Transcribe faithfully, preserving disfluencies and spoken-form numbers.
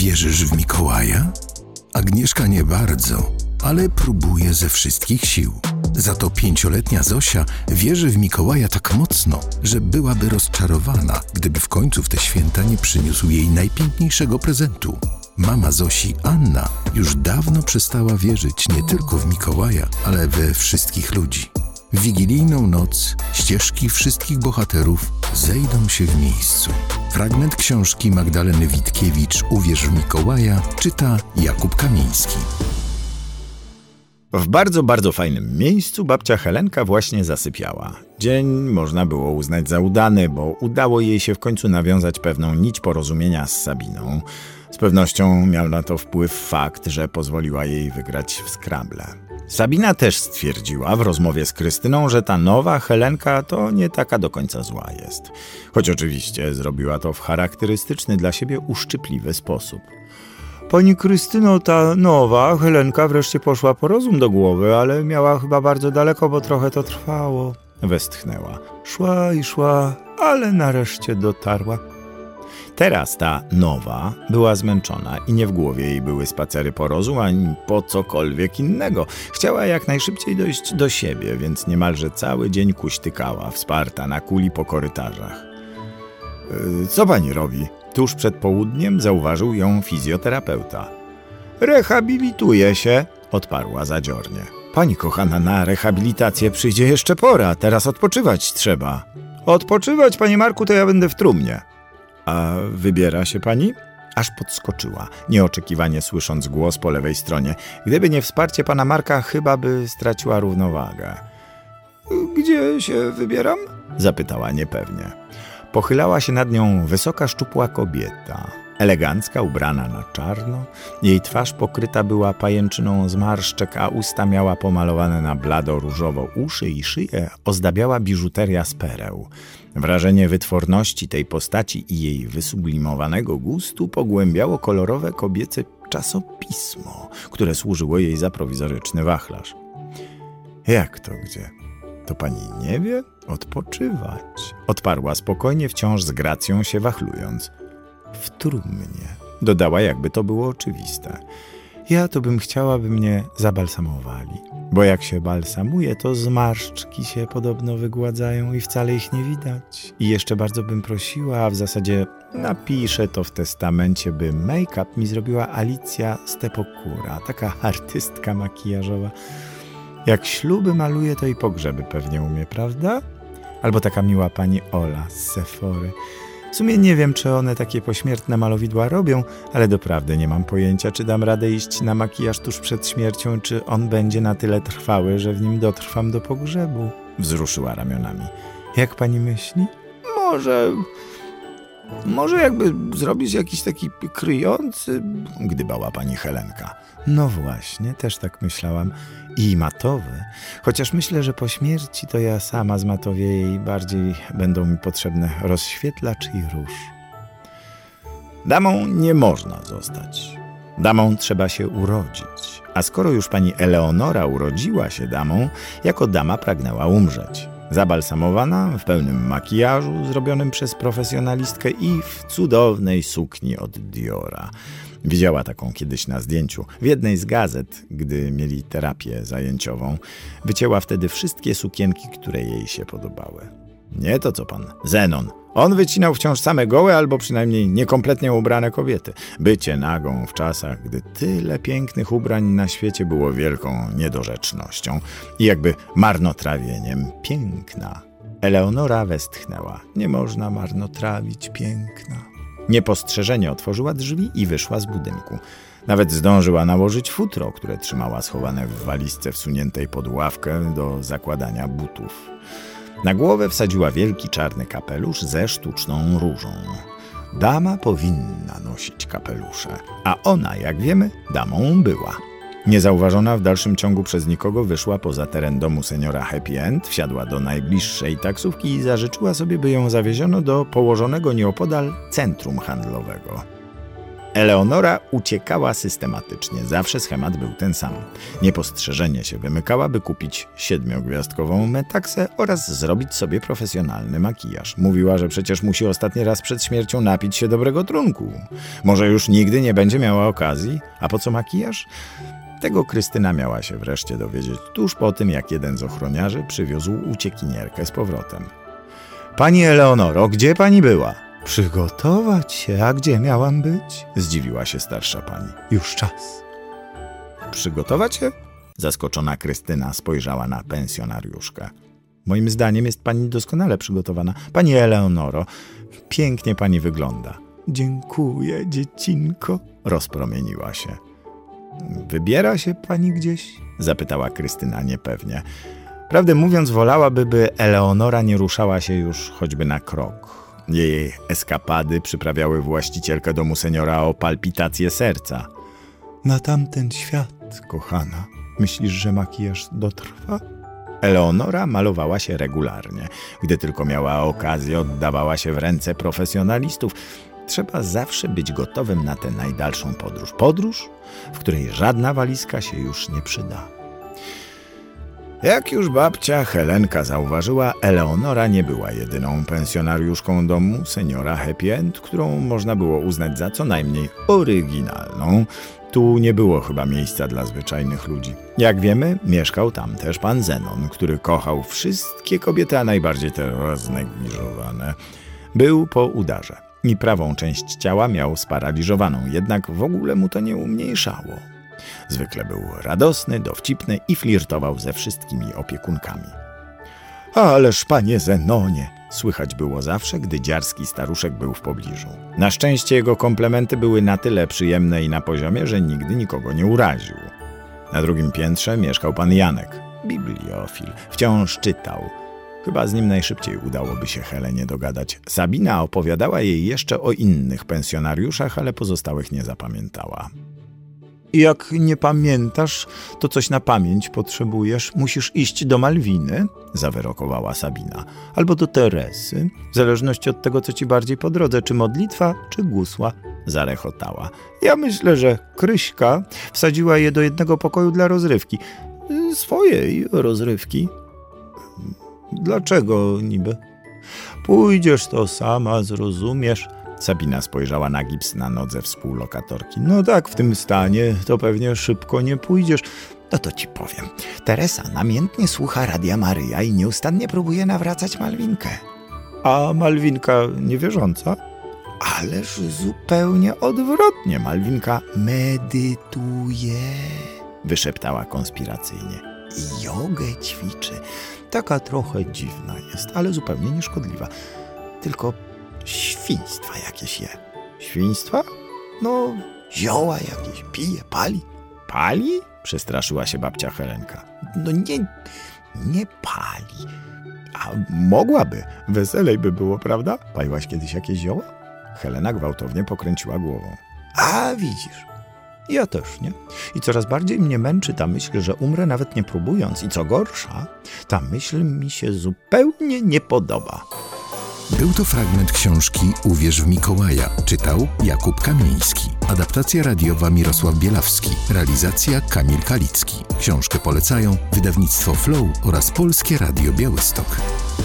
Wierzysz w Mikołaja? Agnieszka nie bardzo, ale próbuje ze wszystkich sił. Za to pięcioletnia Zosia wierzy w Mikołaja tak mocno, że byłaby rozczarowana, gdyby w końcu w te święta nie przyniósł jej najpiękniejszego prezentu. Mama Zosi, Anna, już dawno przestała wierzyć nie tylko w Mikołaja, ale we wszystkich ludzi. W wigilijną noc ścieżki wszystkich bohaterów zejdą się w miejscu. Fragment książki Magdaleny Witkiewicz „Uwierz w Mikołaja” czyta Jakub Kamiński. W bardzo, bardzo fajnym miejscu babcia Helenka właśnie zasypiała. Dzień można było uznać za udany, bo udało jej się w końcu nawiązać pewną nić porozumienia z Sabiną. Z pewnością miał na to wpływ fakt, że pozwoliła jej wygrać w Scrabble. Sabina też stwierdziła w rozmowie z Krystyną, że ta nowa Helenka to nie taka do końca zła jest. Choć oczywiście zrobiła to w charakterystyczny dla siebie uszczypliwy sposób. Pani Krystyno, ta nowa Helenka wreszcie poszła po rozum do głowy, ale miała chyba bardzo daleko, bo trochę to trwało. Westchnęła. Szła i szła, ale nareszcie dotarła. Teraz ta nowa była zmęczona i nie w głowie jej były spacery po rozum, ani po cokolwiek innego. Chciała jak najszybciej dojść do siebie, więc niemalże cały dzień kuśtykała, wsparta na kuli po korytarzach. Yy, co pani robi? Tuż przed południem zauważył ją fizjoterapeuta. Rehabilituje się, odparła zadziornie. Pani kochana, na rehabilitację przyjdzie jeszcze pora, teraz odpoczywać trzeba. Odpoczywać, panie Marku, to ja będę w trumnie. A wybiera się pani? Aż podskoczyła, nieoczekiwanie słysząc głos po lewej stronie. Gdyby nie wsparcie pana Marka, chyba by straciła równowagę. Gdzie się wybieram? Zapytała niepewnie. Pochylała się nad nią wysoka, szczupła kobieta, elegancka, ubrana na czarno. Jej twarz pokryta była pajęczyną zmarszczek, a usta miała pomalowane na blado różowo. Uszy i szyję ozdabiała biżuteria z pereł. Wrażenie wytworności tej postaci i jej wysublimowanego gustu pogłębiało kolorowe kobiece czasopismo, które służyło jej za prowizoryczny wachlarz. Jak to gdzie? To pani nie wie? Odpoczywać. Odparła spokojnie, wciąż z gracją się wachlując. W trumnie. Dodała, jakby to było oczywiste. Ja to bym chciała, by mnie zabalsamowali. Bo jak się balsamuje, to zmarszczki się podobno wygładzają i wcale ich nie widać. I jeszcze bardzo bym prosiła, a w zasadzie napiszę to w testamencie, by make-up mi zrobiła Alicja Stepokura, taka artystka makijażowa. Jak śluby maluje, to i pogrzeby pewnie umie, prawda? Albo taka miła pani Ola z Sephory. W sumie nie wiem, czy one takie pośmiertne malowidła robią, ale doprawdy nie mam pojęcia, czy dam radę iść na makijaż tuż przed śmiercią, czy on będzie na tyle trwały, że w nim dotrwam do pogrzebu. Wzruszyła ramionami. Jak pani myśli? Może... Może jakby zrobić jakiś taki kryjący, gdybała pani Helenka. No właśnie, też tak myślałam. I matowy. Chociaż myślę, że po śmierci to ja sama zmatowieję i bardziej będą mi potrzebne rozświetlacz i róż. Damą nie można zostać. Damą trzeba się urodzić. A skoro już pani Eleonora urodziła się damą, jako dama pragnęła umrzeć. Zabalsamowana, w pełnym makijażu zrobionym przez profesjonalistkę i w cudownej sukni od Diora. Widziała taką kiedyś na zdjęciu w jednej z gazet, gdy mieli terapię zajęciową. Wycięła wtedy wszystkie sukienki, które jej się podobały. Nie to co pan Zenon. On wycinał wciąż same gołe albo przynajmniej niekompletnie ubrane kobiety. Bycie nagą w czasach, gdy tyle pięknych ubrań na świecie było wielką niedorzecznością i jakby marnotrawieniem piękna. Eleonora westchnęła. Nie można marnotrawić piękna. Niepostrzeżenie otworzyła drzwi i wyszła z budynku. Nawet zdążyła nałożyć futro, które trzymała schowane w walizce wsuniętej pod ławkę do zakładania butów. Na głowę wsadziła wielki czarny kapelusz ze sztuczną różą. Dama powinna nosić kapelusze, a ona, jak wiemy, damą była. Niezauważona w dalszym ciągu przez nikogo wyszła poza teren domu seniora Happy End, wsiadła do najbliższej taksówki i zażyczyła sobie, by ją zawieziono do położonego nieopodal centrum handlowego. Eleonora uciekała systematycznie. Zawsze schemat był ten sam. Niepostrzeżenie się wymykała, by kupić siedmiogwiazdkową metaksę oraz zrobić sobie profesjonalny makijaż. Mówiła, że przecież musi ostatni raz przed śmiercią napić się dobrego trunku. Może już nigdy nie będzie miała okazji? A po co makijaż? Tego Krystyna miała się wreszcie dowiedzieć tuż po tym, jak jeden z ochroniarzy przywiózł uciekinierkę z powrotem. Pani Eleonoro, gdzie pani była? Przygotować się, a gdzie miałam być? Zdziwiła się starsza pani. Już czas. Przygotować się? Zaskoczona Krystyna spojrzała na pensjonariuszkę. Moim zdaniem jest pani doskonale przygotowana. Pani Eleonoro, pięknie pani wygląda. Dziękuję, dziecinko, rozpromieniła się. Wybiera się pani gdzieś? Zapytała Krystyna niepewnie. Prawdę mówiąc, wolałaby, by Eleonora nie ruszała się już choćby na krok. Jej eskapady przyprawiały właścicielkę domu seniora o palpitację serca. Na tamten świat, kochana. Myślisz, że makijaż dotrwa? Eleonora malowała się regularnie. Gdy tylko miała okazję, oddawała się w ręce profesjonalistów. Trzeba zawsze być gotowym na tę najdalszą podróż. Podróż, w której żadna walizka się już nie przyda. Jak już babcia Helenka zauważyła, Eleonora nie była jedyną pensjonariuszką domu seniora Happy End, którą można było uznać za co najmniej oryginalną. Tu nie było chyba miejsca dla zwyczajnych ludzi. Jak wiemy, mieszkał tam też pan Zenon, który kochał wszystkie kobiety, a najbardziej te roznegliżowane. Był po udarze i prawą część ciała miał sparaliżowaną, jednak w ogóle mu to nie umniejszało. Zwykle był radosny, dowcipny i flirtował ze wszystkimi opiekunkami. Ależ panie Zenonie, słychać było zawsze, gdy dziarski staruszek był w pobliżu. Na szczęście jego komplementy były na tyle przyjemne i na poziomie, że nigdy nikogo nie uraził. Na drugim piętrze mieszkał pan Janek, bibliofil. Wciąż czytał. Chyba z nim najszybciej udałoby się Helenie dogadać. Sabina opowiadała jej jeszcze o innych pensjonariuszach, ale pozostałych nie zapamiętała. Jak nie pamiętasz, to coś na pamięć potrzebujesz. Musisz iść do Malwiny, zawyrokowała Sabina, albo do Teresy, w zależności od tego, co ci bardziej po drodze, czy modlitwa, czy gusła, zarechotała. Ja myślę, że Kryśka wsadziła je do jednego pokoju dla rozrywki. Swojej rozrywki. Dlaczego niby? Pójdziesz, to sama zrozumiesz. Sabina spojrzała na gips na nodze współlokatorki. No tak, w tym stanie to pewnie szybko nie pójdziesz. No to ci powiem. Teresa namiętnie słucha Radia Maryja i nieustannie próbuje nawracać Malwinkę. A Malwinka niewierząca? Ależ zupełnie odwrotnie. Malwinka medytuje, wyszeptała konspiracyjnie. I jogę ćwiczy. Taka trochę dziwna jest, ale zupełnie nieszkodliwa. Tylko świństwa jakieś je. Świństwa? No, zioła jakieś pije, pali. Pali? Przestraszyła się babcia Helenka. No nie, nie pali. A mogłaby. Weselej by było, prawda? Paliłaś kiedyś jakieś zioła? Helena gwałtownie pokręciła głową. A widzisz, ja też nie. I coraz bardziej mnie męczy ta myśl, że umrę nawet nie próbując. I co gorsza, ta myśl mi się zupełnie nie podoba. Był to fragment książki Uwierz w Mikołaja. Czytał Jakub Kamieński. Adaptacja radiowa Mirosław Bielawski. Realizacja Kamil Kalicki. Książkę polecają wydawnictwo Flow oraz Polskie Radio Białystok.